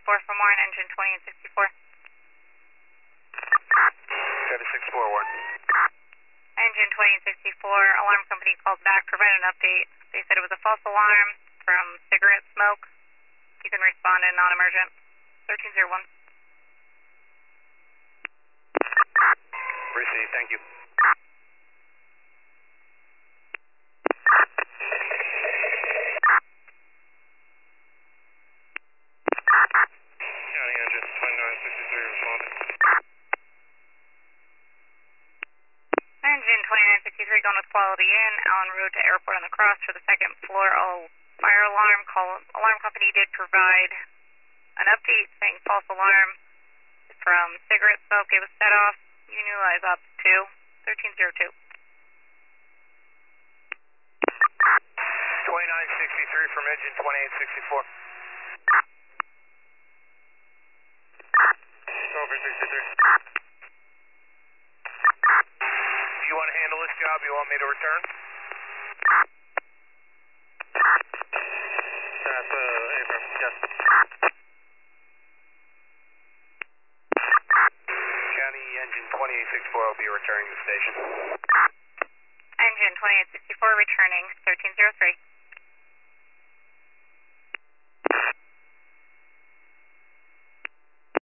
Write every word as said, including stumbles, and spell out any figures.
sixty-four for Warren, engine twenty-eight sixty-four. Chevy six four one. Engine twenty-eight sixty-four, alarm company called back, provided an update. They said it was a false alarm from cigarette smoke. You can respond in non-emergent. thirteen oh one. Received, thank you. County engine twenty-nine sixty-three responding. Engine twenty-nine sixty-three going with quality in, Allen Road to airport on the cross for the second floor. All fire alarm call. Alarm company did provide an update saying false alarm from cigarette smoke. It was set off. Utilize up to thirteen oh two. twenty-nine sixty-three from engine twenty-eight sixty-four. Over sixty-three. Do you want to handle this job? You want me to return? That's uh, Abram, yes. County engine twenty-eight sixty-four will be returning to the station. Engine twenty-eight sixty-four returning thirteen oh three.